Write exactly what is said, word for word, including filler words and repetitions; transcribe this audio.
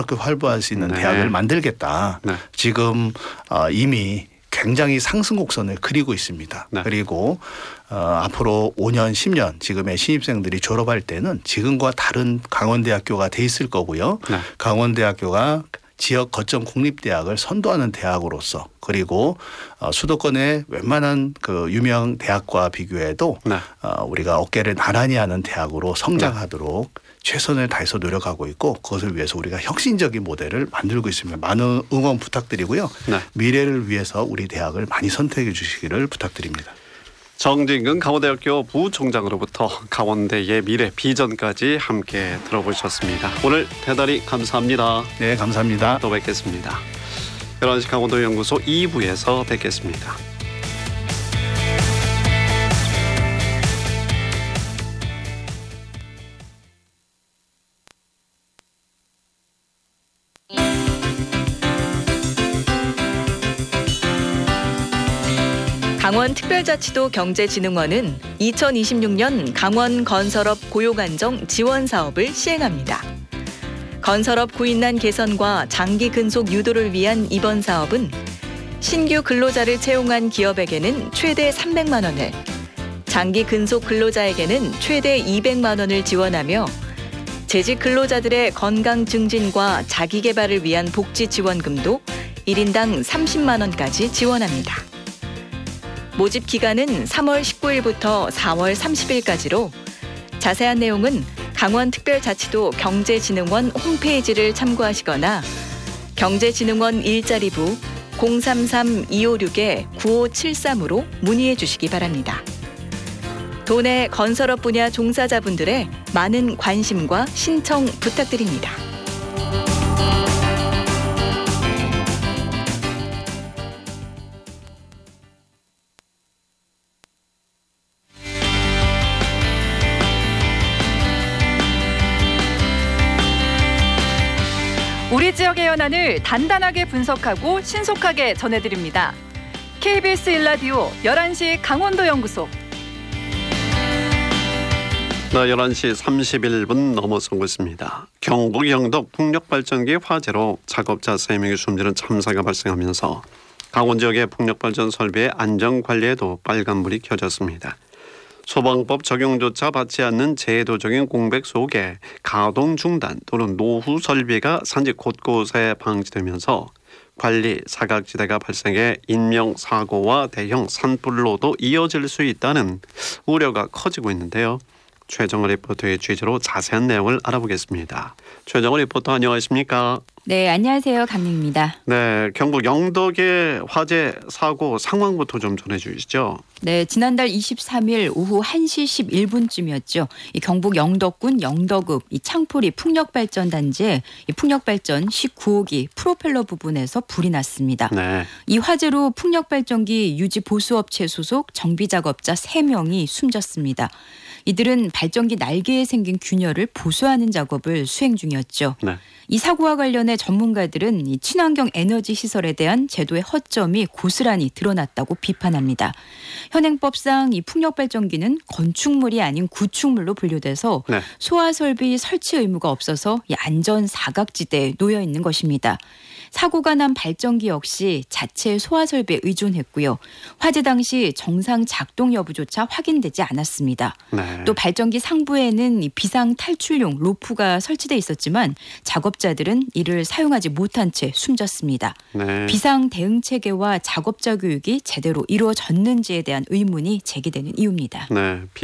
그렇게 활보할 수 있는 네. 대학을 만들겠다. 네. 지금 어, 이미 굉장히 상승 곡선을 그리고 있습니다. 네. 그리고 어, 앞으로 오 년, 십 년 지금의 신입생들이 졸업할 때는 지금과 다른 강원대학교가 돼 있을 거고요. 네. 강원대학교가 지역 거점 공립대학을 선도하는 대학으로서 그리고 어, 수도권의 웬만한 그 유명 대학과 비교해도 네. 어, 우리가 어깨를 나란히 하는 대학으로 성장하도록 네. 최선을 다해서 노력하고 있고 그것을 위해서 우리가 혁신적인 모델을 만들고 있습니다. 많은 응원 부탁드리고요. 네. 미래를 위해서 우리 대학을 많이 선택해 주시기를 부탁드립니다. 정진근 강원대학교 부총장으로부터 강원대의 미래 비전까지 함께 들어보셨습니다. 오늘 대단히 감사합니다. 네, 감사합니다. 또 뵙겠습니다. 열한 시 강원도 연구소 이 부에서 뵙겠습니다. 강원특별자치도 경제진흥원은 이천이십육 년 강원 건설업 고용안정 지원 사업을 시행합니다. 건설업 구인난 개선과 장기 근속 유도를 위한 이번 사업은 신규 근로자를 채용한 기업에게는 최대 삼백만 원을, 장기 근속 근로자에게는 최대 이백만 원을 지원하며 재직 근로자들의 건강 증진과 자기 개발을 위한 복지 지원금도 일 인당 삼십만 원까지 지원합니다. 모집 기간은 삼월 십구일부터 사월 삼십일까지로 자세한 내용은 강원특별자치도 경제진흥원 홈페이지를 참고하시거나 경제진흥원 일자리부 공삼삼 이오육 구오칠삼으로 문의해 주시기 바랍니다. 도내 건설업 분야 종사자분들의 많은 관심과 신청 부탁드립니다. 우리 지역의 현안을 단단하게 분석하고 신속하게 전해드립니다. 케이비에스 일 라디오 열한 시 강원도 연구소. 네, 열한 시 삼십일 분 넘어서고 있습니다. 경북 영덕 풍력발전기 화재로 작업자 세 명이 숨지는 참사가 발생하면서 강원 지역의 풍력발전 설비의 안전관리에도 빨간불이 켜졌습니다. 소방법 적용조차 받지 않는 제도적인 공백 속에 가동 중단 또는 노후 설비가 산지 곳곳에 방치되면서 관리 사각지대가 발생해 인명사고와 대형 산불로도 이어질 수 있다는 우려가 커지고 있는데요. 최정은 리포터의 취재로 자세한 내용을 알아보겠습니다. 최정은 리포터 안녕하십니까? 네, 안녕하세요. 강림입니다. 네, 경북 영덕의 화재 사고 상황부터 좀 전해주시죠. 네, 지난달 이십삼일 오후 한 시 십일 분쯤이었죠. 이 경북 영덕군 영덕읍 이 창포리 풍력발전단지에 이 풍력발전 십구 호기 프로펠러 부분에서 불이 났습니다. 네. 이 화재로 풍력발전기 유지 보수업체 소속 정비작업자 세 명이 숨졌습니다. 이들은 발전기 날개에 생긴 균열을 보수하는 작업을 수행 중이었죠. 네. 이 사고와 관련해 전문가들은 이 친환경 에너지 시설에 대한 제도의 허점이 고스란히 드러났다고 비판합니다. 현행법상 이 풍력발전기는 건축물이 아닌 구축물로 분류돼서 네. 소화 설비 설치 의무가 없어서 이 안전 사각지대에 놓여 있는 것입니다. 사고가 난 발전기 역시 자체 소화 설비에 의존했고요. 화재 당시 정상 작동 여부조차 확인되지 않았습니다. 네. 또 발전기 상부에는 비상 탈출용 로프가 설치돼 있었지만 작업자들은 이를 사용하지 못한 채 숨졌습니다. 네. 비상 대응 체계와 작업자 교육이 제대로 이루어졌는지에 대한 의문이 제기되는 이유입니다. 네.